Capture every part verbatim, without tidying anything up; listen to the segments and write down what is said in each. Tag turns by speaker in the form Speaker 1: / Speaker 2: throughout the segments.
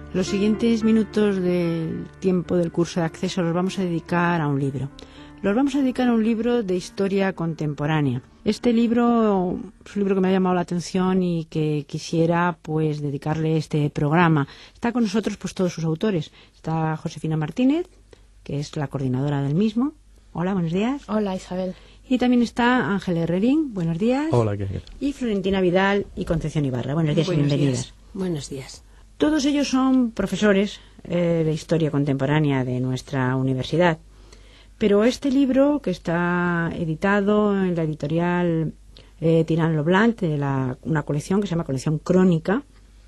Speaker 1: Los siguientes minutos del tiempo del curso de acceso los vamos a dedicar a un libro. Los vamos a dedicar a un libro de historia contemporánea. Este libro es un libro que me ha llamado la atención y que quisiera pues dedicarle este programa. Está con nosotros pues todos sus autores. Está Josefina Martínez, que es la coordinadora del mismo. Hola, buenos días.
Speaker 2: Hola, Isabel.
Speaker 1: Y también está Ángel Herrerín. Buenos días.
Speaker 3: Hola, ¿qué tal?
Speaker 1: Y Florentina Vidal y Concepción Ibarra. Buenos días
Speaker 2: Buenos
Speaker 1: y bienvenidas.
Speaker 2: Días. Buenos días.
Speaker 1: Todos ellos son profesores eh, de historia contemporánea de nuestra universidad. Pero este libro, que está editado en la editorial eh, Tirán lo Blanc, de la, una colección que se llama Colección Crónica,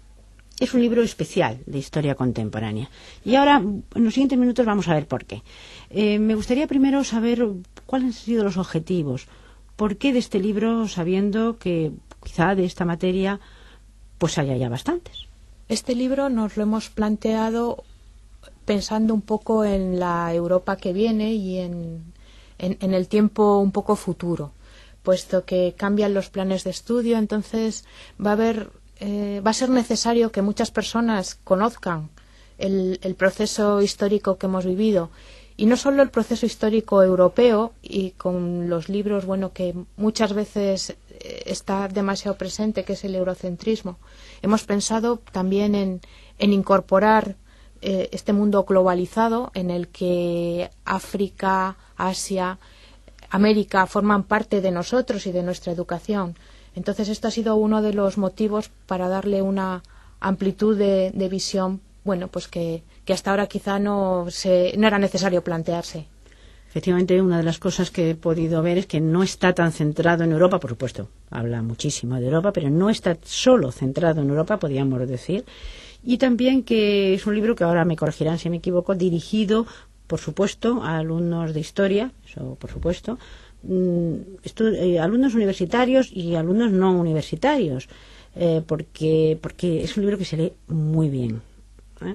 Speaker 1: es un libro especial de historia contemporánea. Y ahora, en los siguientes minutos, vamos a ver por qué. Eh, me gustaría primero saber cuáles han sido los objetivos. ¿Por qué de este libro, sabiendo que quizá de esta materia pues haya ya bastantes?
Speaker 2: Este libro nos lo hemos planteado pensando un poco en la Europa que viene y en, en, en el tiempo un poco futuro, puesto que cambian los planes de estudio, entonces va a haber, eh, va a ser necesario que muchas personas conozcan el, el proceso histórico que hemos vivido, y no solo el proceso histórico europeo, y con los libros, bueno, que muchas veces está demasiado presente, que es el eurocentrismo. Hemos pensado también en, en incorporar eh, este mundo globalizado en el que África, Asia, América forman parte de nosotros y de nuestra educación. Entonces, esto ha sido uno de los motivos para darle una amplitud de, de visión, bueno, pues que, que hasta ahora quizá no, se, no era necesario plantearse.
Speaker 1: Efectivamente, una de las cosas que he podido ver es que no está tan centrado en Europa, por supuesto, habla muchísimo de Europa, pero no está solo centrado en Europa, podríamos decir, y también que es un libro que ahora me corregirán si me equivoco, dirigido, por supuesto, a alumnos de historia, eso por supuesto, estu- eh, alumnos universitarios y alumnos no universitarios, eh, porque, porque es un libro que se lee muy bien. ¿eh?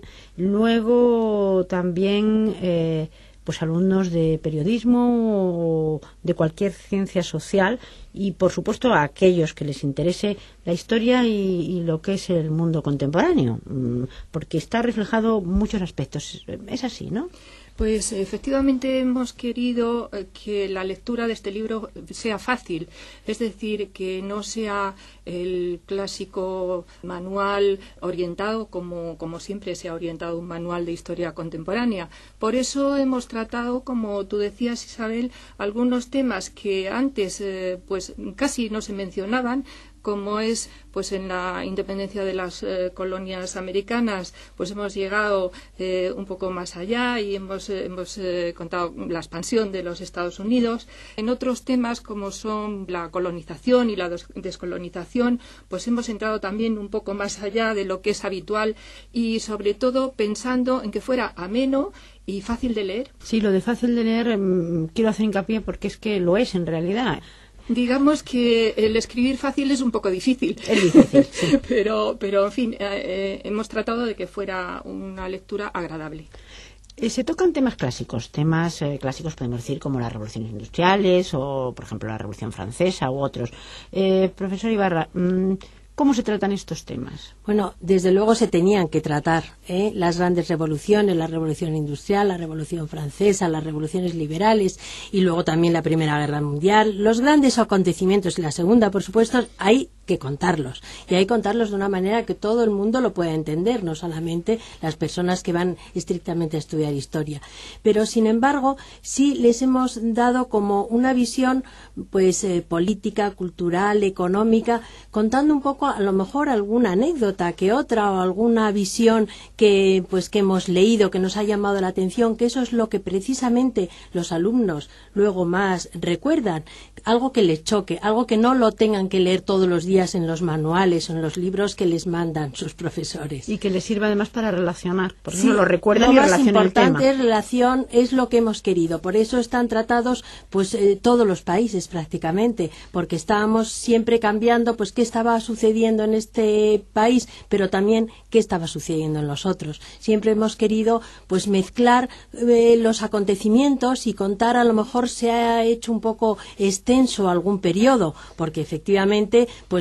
Speaker 1: Luego también eh, pues alumnos de periodismo o de cualquier ciencia social y por supuesto a aquellos que les interese la historia y, y lo que es el mundo contemporáneo, porque está reflejado muchos aspectos. Es así, ¿no?
Speaker 4: Pues efectivamente hemos querido que la lectura de este libro sea fácil, es decir, que no sea el clásico manual orientado como, como siempre se ha orientado un manual de historia contemporánea. Por eso hemos tratado, como tú decías, Isabel, algunos temas que antes eh, pues casi no se mencionaban, como es pues en la independencia de las eh, colonias americanas, pues hemos llegado eh, un poco más allá y hemos, eh, hemos eh, contado la expansión de los Estados Unidos. En otros temas como son la colonización y la des descolonización, pues hemos entrado también un poco más allá de lo que es habitual y sobre todo pensando en que fuera ameno y fácil de leer.
Speaker 1: Sí, lo de fácil de leer mmm, quiero hacer hincapié porque es que lo es en realidad.
Speaker 4: Digamos que el escribir fácil es un poco difícil,
Speaker 1: es difícil sí. pero, pero en fin, eh, hemos tratado de que fuera una lectura agradable. Eh, se tocan temas clásicos, temas eh, clásicos podemos decir como las revoluciones industriales o por ejemplo la Revolución Francesa u otros. Eh, profesor Ibarra, mmm, ¿cómo se tratan estos temas?
Speaker 5: Bueno, desde luego se tenían que tratar ¿eh? las grandes revoluciones, la Revolución Industrial, la Revolución Francesa, las revoluciones liberales y luego también la Primera Guerra Mundial. Los grandes acontecimientos y la Segunda, por supuesto, hay que contarlos. Y hay que contarlos de una manera que todo el mundo lo pueda entender, no solamente las personas que van estrictamente a estudiar historia. Pero, sin embargo, sí les hemos dado como una visión pues eh, política, cultural, económica, contando un poco a lo mejor alguna anécdota que otra o alguna visión que pues que hemos leído que nos ha llamado la atención, que eso es lo que precisamente los alumnos luego más recuerdan, algo que les choque, algo que no lo tengan que leer todos los días en los manuales o en los libros que les mandan sus profesores.
Speaker 1: Y que les sirva además para relacionar, por
Speaker 5: sí,
Speaker 1: eso lo recuerdan y relacionan el tema.
Speaker 5: Lo más importante es relación, es lo que hemos querido, por eso están tratados pues eh, todos los países prácticamente, porque estábamos siempre cambiando pues qué estaba sucediendo en este país, pero también qué estaba sucediendo en los otros. Siempre hemos querido pues mezclar eh, los acontecimientos y contar, a lo mejor se ha hecho un poco extenso algún periodo, porque efectivamente pues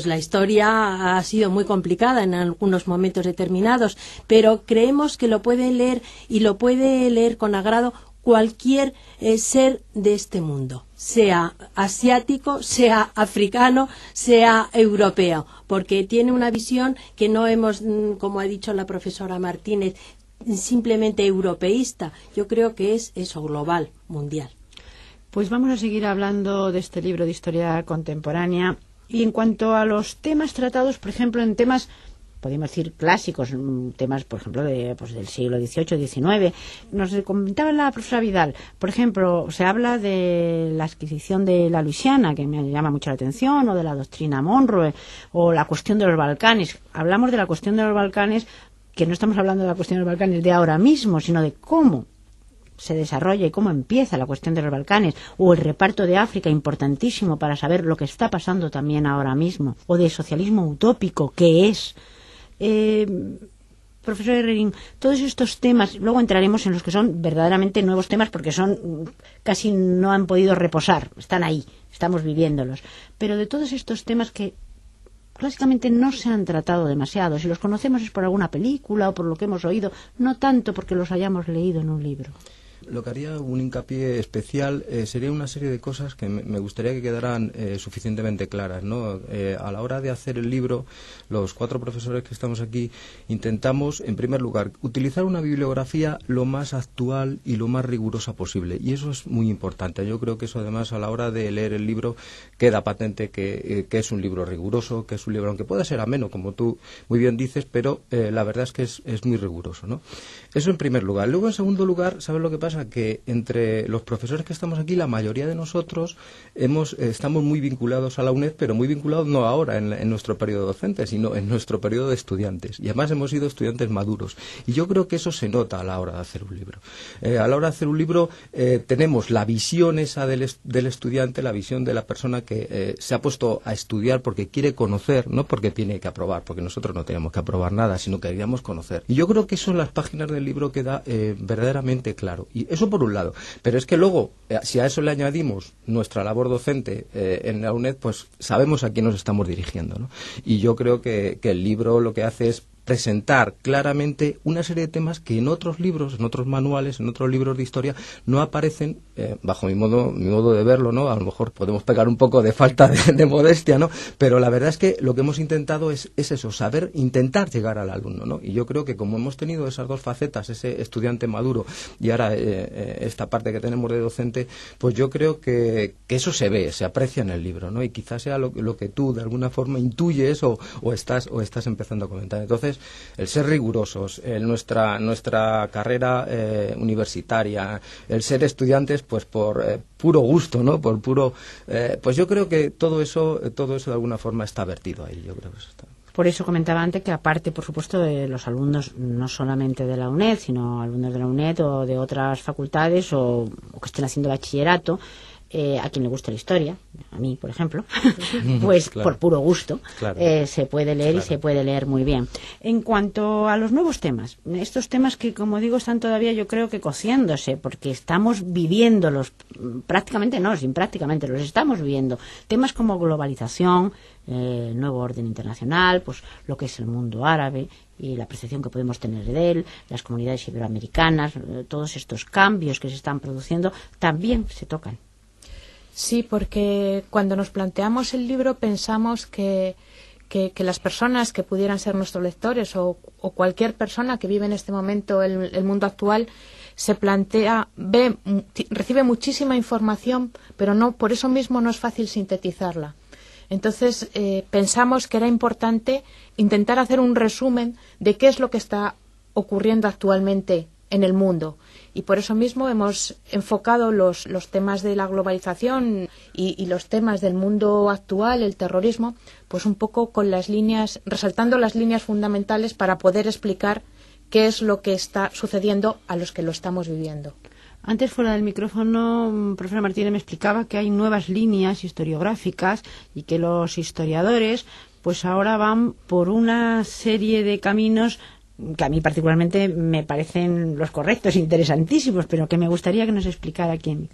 Speaker 5: pues la historia ha sido muy complicada en algunos momentos determinados, pero creemos que lo puede leer y lo puede leer con agrado cualquier eh, ser de este mundo, sea asiático, sea africano, sea europeo, porque tiene una visión que no hemos, como ha dicho la profesora Martínez, simplemente europeísta. Yo creo que es eso, global, mundial.
Speaker 1: Pues vamos a seguir hablando de este libro de historia contemporánea. Y en cuanto a los temas tratados, por ejemplo, en temas, podemos decir clásicos, temas, por ejemplo, de, pues, del siglo dieciocho, diecinueve. Nos comentaba la profesora Vidal, por ejemplo, se habla de la adquisición de la Luisiana, que me llama mucho la atención, o de la doctrina Monroe, o la cuestión de los Balcanes. Hablamos de la cuestión de los Balcanes, que no estamos hablando de la cuestión de los Balcanes de ahora mismo, sino de cómo se desarrolla y cómo empieza la cuestión de los Balcanes, o el reparto de África, importantísimo para saber lo que está pasando también ahora mismo, o de socialismo utópico, que es... Eh, profesor Herrerín, todos estos temas, luego entraremos en los que son verdaderamente nuevos temas, porque son casi no han podido reposar, están ahí, estamos viviéndolos, pero de todos estos temas que clásicamente no se han tratado demasiado, si los conocemos es por alguna película o por lo que hemos oído, no tanto porque los hayamos leído en un libro.
Speaker 3: Lo que haría un hincapié especial eh, sería una serie de cosas que me, me gustaría que quedaran eh, suficientemente claras, ¿no? Eh, a la hora de hacer el libro, los cuatro profesores que estamos aquí intentamos, en primer lugar, utilizar una bibliografía lo más actual y lo más rigurosa posible, y eso es muy importante. Yo creo que eso, además, a la hora de leer el libro queda patente que, eh, que es un libro riguroso, que es un libro, aunque pueda ser ameno, como tú muy bien dices, pero eh, la verdad es que es, es muy riguroso, ¿no? Eso en primer lugar. Luego, en segundo lugar, ¿sabes lo que pasa? Que entre los profesores que estamos aquí, la mayoría de nosotros hemos, eh, estamos muy vinculados a la UNED, pero muy vinculados no ahora en, en nuestro periodo docente, sino en nuestro periodo de estudiantes. Y además hemos sido estudiantes maduros. Y yo creo que eso se nota a la hora de hacer un libro. Eh, a la hora de hacer un libro eh, tenemos la visión esa del, est del estudiante, la visión de la persona que eh, se ha puesto a estudiar porque quiere conocer, no porque tiene que aprobar, porque nosotros no tenemos que aprobar nada, sino que queríamos conocer. Y yo creo que eso en las páginas del libro queda eh, verdaderamente claro. Y eso por un lado, pero es que luego, eh, si a eso le añadimos nuestra labor docente eh, en la UNED, pues sabemos a quién nos estamos dirigiendo, ¿no? Y yo creo que, que el libro lo que hace es presentar claramente una serie de temas que en otros libros, en otros manuales, en otros libros de historia no aparecen, eh, bajo mi modo, mi modo de verlo, ¿no? A lo mejor podemos pegar un poco de falta de, de modestia, ¿no? Pero la verdad es que lo que hemos intentado es, es eso, saber, intentar llegar al alumno, ¿no? Y yo creo que como hemos tenido esas dos facetas, ese estudiante maduro y ahora eh, eh, esta parte que tenemos de docente, pues yo creo que, que eso se ve, se aprecia en el libro, ¿no? Y quizás sea lo, lo que tú de alguna forma intuyes o, o, estás, o estás empezando a comentar. Entonces, el ser rigurosos, el nuestra nuestra carrera eh, universitaria, el ser estudiantes, pues por eh, puro gusto, ¿no? Por puro, eh, pues yo creo que todo eso, todo eso de alguna forma está vertido ahí. Yo creo que eso está.
Speaker 1: Por eso comentaba antes que aparte, por supuesto, de los alumnos no solamente de la UNED, sino alumnos de la UNED o de otras facultades o, o que estén haciendo bachillerato. Eh, a quien le gusta la historia, a mí, por ejemplo, pues claro, por puro gusto, claro, eh, se puede leer claro. y se puede leer muy bien. En cuanto a los nuevos temas, estos temas que, como digo, están todavía, yo creo que cociéndose, porque estamos viviéndolos, prácticamente no, sin prácticamente, los estamos viviendo. Temas como globalización, eh, el nuevo orden internacional, pues lo que es el mundo árabe y la percepción que podemos tener de él, las comunidades iberoamericanas, eh, todos estos cambios que se están produciendo, también se tocan.
Speaker 2: Sí, porque cuando nos planteamos el libro pensamos que, que, que las personas que pudieran ser nuestros lectores o, o cualquier persona que vive en este momento el, el mundo actual se plantea, ve, recibe muchísima información, pero no, por eso mismo no es fácil sintetizarla. Entonces eh, pensamos que era importante intentar hacer un resumen de qué es lo que está ocurriendo actualmente en el mundo. Y por eso mismo hemos enfocado los, los temas de la globalización y, y los temas del mundo actual, el terrorismo, pues un poco con las líneas, resaltando las líneas fundamentales para poder explicar qué es lo que está sucediendo a los que lo estamos viviendo.
Speaker 1: Antes, fuera del micrófono, profesora Martínez me explicaba que hay nuevas líneas historiográficas y que los historiadores pues ahora van por una serie de caminos que a mí particularmente me parecen los correctos, interesantísimos, pero que me gustaría que nos explicara aquí en micrófono.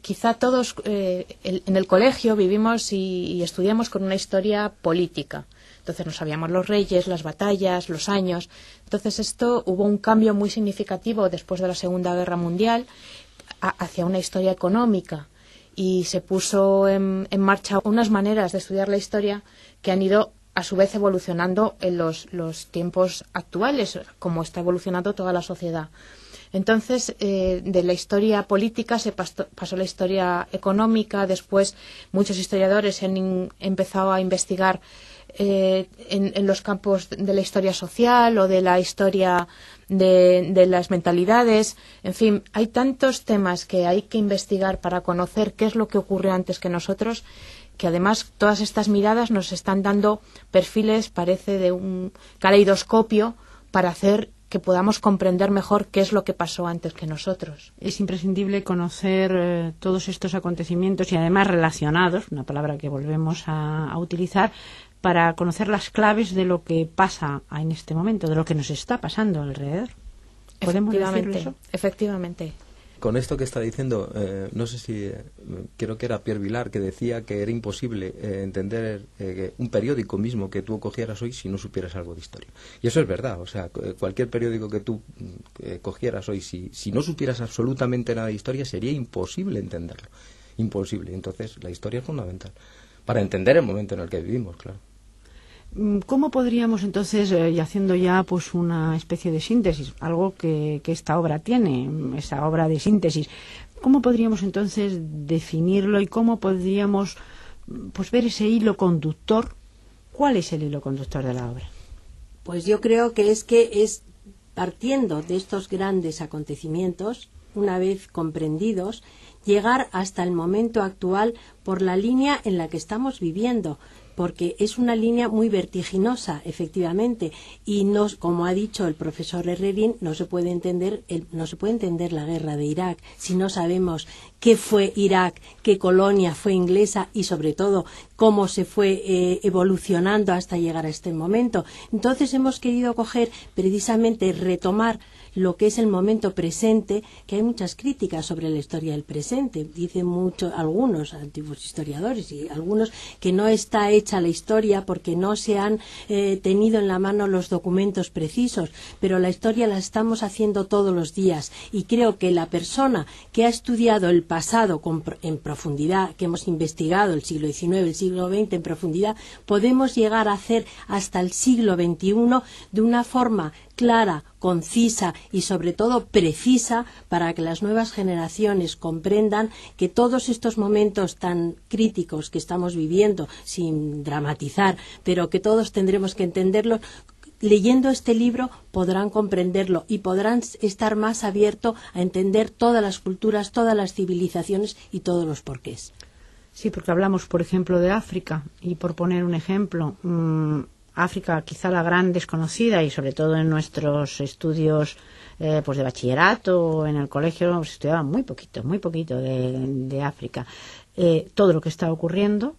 Speaker 2: quizá todos eh, el, en el colegio vivimos y, y estudiamos con una historia política. Entonces no sabíamos los reyes, las batallas, los años. Entonces esto hubo un cambio muy significativo después de la Segunda Guerra Mundial a, hacia una historia económica, y se puso en, en marcha unas maneras de estudiar la historia que han ido a su vez evolucionando en los, los tiempos actuales, como está evolucionando toda la sociedad. Entonces, eh, de la historia política se pasó, pasó a la historia económica. Después, muchos historiadores han in, empezado a investigar eh, en, en los campos de la historia social o de la historia de, de las mentalidades. En fin, hay tantos temas que hay que investigar para conocer qué es lo que ocurrió antes que nosotros, que además todas estas miradas nos están dando perfiles, parece, de un caleidoscopio para hacer que podamos comprender mejor qué es lo que pasó antes que nosotros.
Speaker 1: Es imprescindible conocer eh, todos estos acontecimientos y además relacionados, una palabra que volvemos a, a utilizar, para conocer las claves de lo que pasa en este momento, de lo que nos está pasando alrededor. ¿Podemos decirlo eso?
Speaker 2: Efectivamente.
Speaker 3: Con esto que está diciendo, eh, no sé si, eh, creo que era Pierre Vilar, que decía que era imposible eh, entender eh, un periódico mismo que tú cogieras hoy si no supieras algo de historia. Y eso es verdad, o sea, cualquier periódico que tú eh, cogieras hoy, si, si no supieras absolutamente nada de historia, sería imposible entenderlo. Imposible. Entonces, la historia es fundamental para entender el momento en el que vivimos, claro.
Speaker 1: ¿Cómo podríamos entonces, eh, y haciendo ya pues una especie de síntesis, algo que, que esta obra tiene, esa obra de síntesis, cómo podríamos entonces definirlo y cómo podríamos pues ver ese hilo conductor? ¿Cuál es el hilo conductor de la obra?
Speaker 5: Pues yo creo que es que es partiendo de estos grandes acontecimientos, una vez comprendidos, llegar hasta el momento actual por la línea en la que estamos viviendo, porque es una línea muy vertiginosa, efectivamente, y no, como ha dicho el profesor Herrerín, no se puede entender el, no se puede entender la guerra de Irak si no sabemos qué fue Irak, qué colonia fue inglesa y sobre todo cómo se fue eh, evolucionando hasta llegar a este momento. Entonces hemos querido coger precisamente retomar lo que es el momento presente, que hay muchas críticas sobre la historia del presente. Dicen mucho, algunos antiguos historiadores y algunos, que no está hecha la historia porque no se han eh, tenido en la mano los documentos precisos, pero la historia la estamos haciendo todos los días, y creo que la persona que ha estudiado el pasado con, en profundidad, que hemos investigado el siglo diecinueve, el siglo veinte en profundidad, podemos llegar a hacer hasta el siglo veintiuno de una forma clara, concisa y sobre todo precisa, para que las nuevas generaciones comprendan que todos estos momentos tan críticos que estamos viviendo, sin dramatizar, pero que todos tendremos que entenderlo, leyendo este libro podrán comprenderlo y podrán estar más abiertos a entender todas las culturas, todas las civilizaciones y todos los porqués.
Speaker 1: Sí, porque hablamos, por ejemplo, de África, y por poner un ejemplo, mmm, África, quizá la gran desconocida, y sobre todo en nuestros estudios eh, pues de bachillerato o en el colegio se estudiaba muy poquito, muy poquito de, de África. Eh, todo lo que está ocurriendo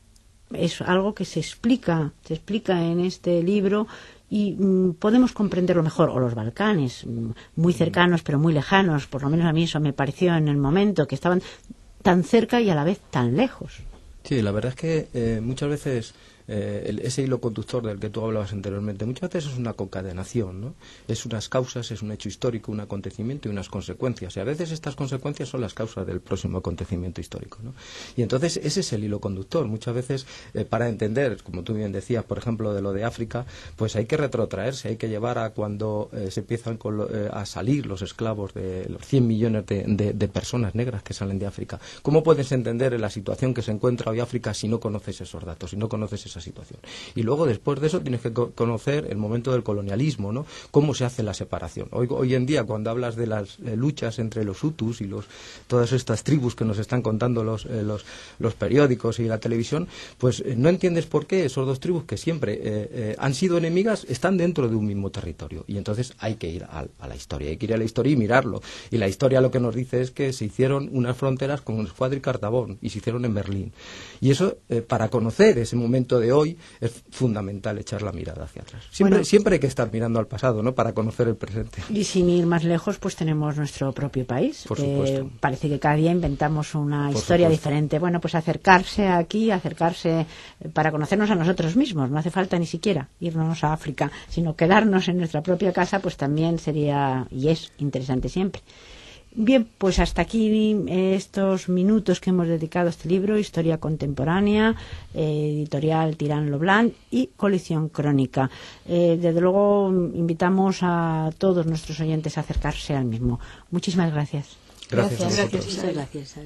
Speaker 1: es algo que se explica, se explica en este libro, y mm, podemos comprenderlo mejor. O los Balcanes, mm, muy cercanos pero muy lejanos, por lo menos a mí eso me pareció en el momento, que estaban tan cerca y a la vez tan lejos.
Speaker 3: Sí, la verdad es que eh, muchas veces eh, el, ese hilo conductor del que tú hablabas anteriormente, muchas veces es una concatenación, ¿no? Es unas causas, es un hecho histórico, un acontecimiento y unas consecuencias. Y a veces estas consecuencias son las causas del próximo acontecimiento histórico, ¿no? Y entonces ese es el hilo conductor. Muchas veces, eh, para entender, como tú bien decías, por ejemplo, de lo de África, pues hay que retrotraerse, hay que llevar a cuando eh, se empiezan con lo, eh, a salir los esclavos, de los cien millones de, de, de personas negras que salen de África. ¿Cómo puedes entender la situación que se encuentra hoy África si no conoces esos datos, si no conoces esa situación? Y luego, después de eso, tienes que co conocer el momento del colonialismo, ¿no? Cómo se hace la separación. Hoy, hoy en día, cuando hablas de las eh, luchas entre los hutus y los, todas estas tribus que nos están contando los, eh, los, los periódicos y la televisión, pues eh, no entiendes por qué esos dos tribus que siempre eh, eh, han sido enemigas están dentro de un mismo territorio. Y entonces hay que ir a, a la historia, hay que ir a la historia y mirarlo. Y la historia lo que nos dice es que se hicieron unas fronteras con Escuadra y Cartabón, y se hicieron en Berlín. Y eso, eh, para conocer ese momento de de hoy, es fundamental echar la mirada hacia atrás. Siempre,
Speaker 1: Bueno,
Speaker 3: siempre hay que estar mirando al pasado, ¿no?, para conocer el presente.
Speaker 1: Y sin ir más lejos, pues tenemos nuestro propio país.
Speaker 3: Por
Speaker 1: que
Speaker 3: supuesto.
Speaker 1: Parece que cada día inventamos una
Speaker 3: Por
Speaker 1: historia
Speaker 3: supuesto.
Speaker 1: diferente. Bueno, pues acercarse aquí, acercarse para conocernos a nosotros mismos. No hace falta ni siquiera irnos a África, sino quedarnos en nuestra propia casa, pues también sería y es interesante siempre. Bien, pues hasta aquí estos minutos que hemos dedicado a este libro, Historia Contemporánea, eh, editorial Tirán Loblanc y colección Crónica. Eh, desde luego invitamos a todos nuestros oyentes a acercarse al mismo. Muchísimas gracias.
Speaker 3: Gracias,
Speaker 2: Gracias.
Speaker 3: a vosotros.
Speaker 5: Muchas gracias.